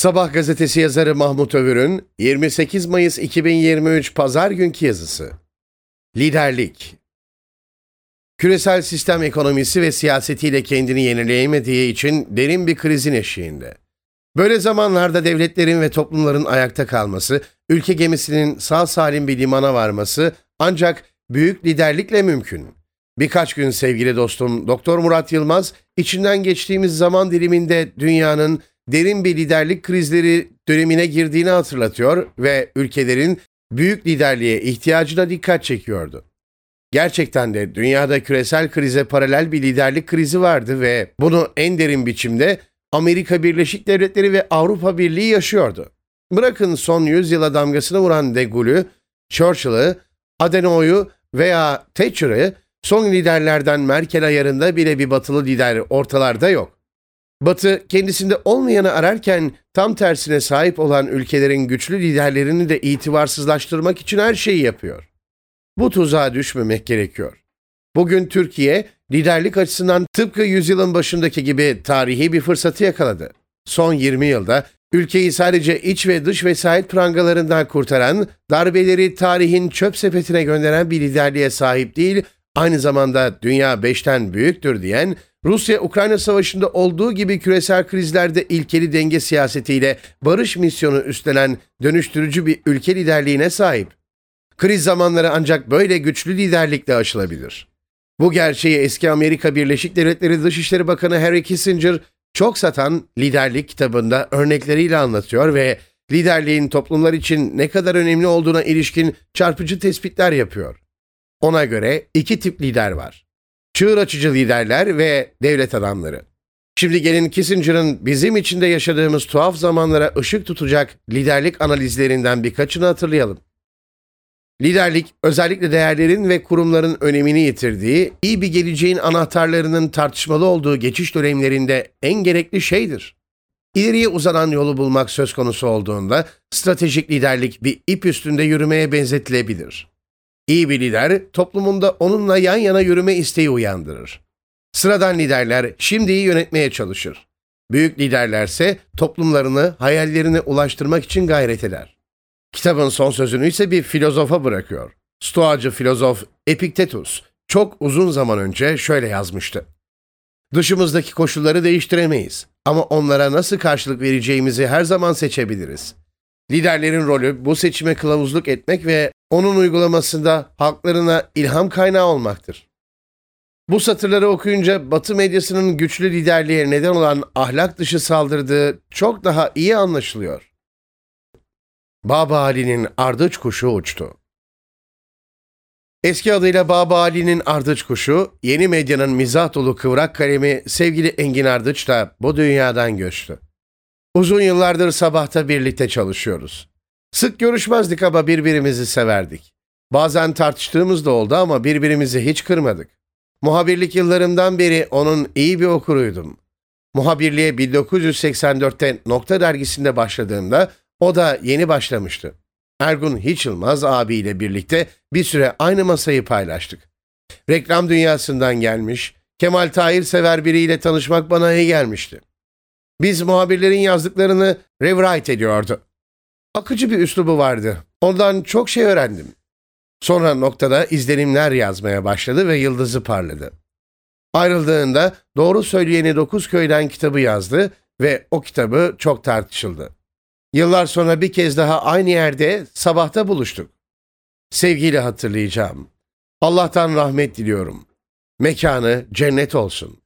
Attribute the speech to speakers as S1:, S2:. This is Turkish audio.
S1: Sabah gazetesi yazarı Mahmut Övür'ün 28 Mayıs 2023 Pazar günkü yazısı. Liderlik. Küresel sistem ekonomisi ve siyasetiyle kendini yenileyemediği için derin bir krizin eşiğinde. Böyle zamanlarda devletlerin ve toplumların ayakta kalması, ülke gemisinin sağ salim bir limana varması ancak büyük liderlikle mümkün. Birkaç gün sevgili dostum Doktor Murat Yılmaz, içinden geçtiğimiz zaman diliminde dünyanın derin bir liderlik krizleri dönemine girdiğini hatırlatıyor ve ülkelerin büyük liderliğe ihtiyacına dikkat çekiyordu. Gerçekten de dünyada küresel krize paralel bir liderlik krizi vardı ve bunu en derin biçimde Amerika Birleşik Devletleri ve Avrupa Birliği yaşıyordu. Bırakın son yüzyıla damgasını vuran de Gaulle'ü, Churchill'ı, Adenauer'u veya Thatcher'ı, son liderlerden Merkel ayarında bile bir batılı lider ortalarda yok. Batı kendisinde olmayanı ararken tam tersine sahip olan ülkelerin güçlü liderlerini de itibarsızlaştırmak için her şeyi yapıyor. Bu tuzağa düşmemek gerekiyor. Bugün Türkiye liderlik açısından tıpkı yüzyılın başındaki gibi tarihi bir fırsatı yakaladı. Son 20 yılda ülkeyi sadece iç ve dış vesayet prangalarından kurtaran, darbeleri tarihin çöp sepetine gönderen bir liderliğe sahip değil, aynı zamanda dünya 5'ten büyüktür diyen, Rusya-Ukrayna savaşında olduğu gibi küresel krizlerde ilkeli denge siyasetiyle barış misyonu üstlenen dönüştürücü bir ülke liderliğine sahip. Kriz zamanları ancak böyle güçlü liderlikle aşılabilir. Bu gerçeği eski Amerika Birleşik Devletleri Dışişleri Bakanı Henry Kissinger çok satan Liderlik kitabında örnekleriyle anlatıyor ve liderliğin toplumlar için ne kadar önemli olduğuna ilişkin çarpıcı tespitler yapıyor. Ona göre iki tip lider var: çığır açıcı liderler ve devlet adamları. Şimdi gelin Kissinger'ın bizim içinde yaşadığımız tuhaf zamanlara ışık tutacak liderlik analizlerinden birkaçını hatırlayalım. Liderlik, özellikle değerlerin ve kurumların önemini yitirdiği, iyi bir geleceğin anahtarlarının tartışmalı olduğu geçiş dönemlerinde en gerekli şeydir. İleriye uzanan yolu bulmak söz konusu olduğunda, stratejik liderlik bir ip üstünde yürümeye benzetilebilir. İyi bir lider, toplumunda onunla yan yana yürüme isteği uyandırır. Sıradan liderler şimdiyi yönetmeye çalışır. Büyük liderlerse toplumlarını, hayallerine ulaştırmak için gayret eder. Kitabın son sözünü ise bir filozofa bırakıyor. Stoacı filozof Epiktetus çok uzun zaman önce şöyle yazmıştı: "Dışımızdaki koşulları değiştiremeyiz ama onlara nasıl karşılık vereceğimizi her zaman seçebiliriz. Liderlerin rolü bu seçime kılavuzluk etmek ve onun uygulamasında halklarına ilham kaynağı olmaktır." Bu satırları okuyunca Batı medyasının güçlü liderliğe neden olan ahlak dışı saldırdığı çok daha iyi anlaşılıyor. Baba Ali'nin ardıç kuşu uçtu. Eski adıyla Baba Ali'nin ardıç kuşu, yeni medyanın mizah dolu kıvrak kalemi sevgili Engin Ardıç da bu dünyadan göçtü. Uzun yıllardır Sabah'ta birlikte çalışıyoruz. Sık görüşmezdik ama birbirimizi severdik. Bazen tartıştığımız da oldu ama birbirimizi hiç kırmadık. Muhabirlik yıllarımdan beri onun iyi bir okuruydum. Muhabirliğe 1984'te Nokta dergisinde başladığımda o da yeni başlamıştı. Ergun Hiç Yılmaz abiyle birlikte bir süre aynı masayı paylaştık. Reklam dünyasından gelmiş, Kemal Tahir sever biriyle tanışmak bana iyi gelmişti. Biz muhabirlerin yazdıklarını rewrite ediyordu. Akıcı bir üslubu vardı. Ondan çok şey öğrendim. Sonra Nokta'da izlenimler yazmaya başladı ve yıldızı parladı. Ayrıldığında Doğru Söyleyeni 9 Köy'den kitabı yazdı ve o kitabı çok tartışıldı. Yıllar sonra bir kez daha aynı yerde Sabah'ta buluştuk. Sevgiyle hatırlayacağım. Allah'tan rahmet diliyorum. Mekanı cennet olsun.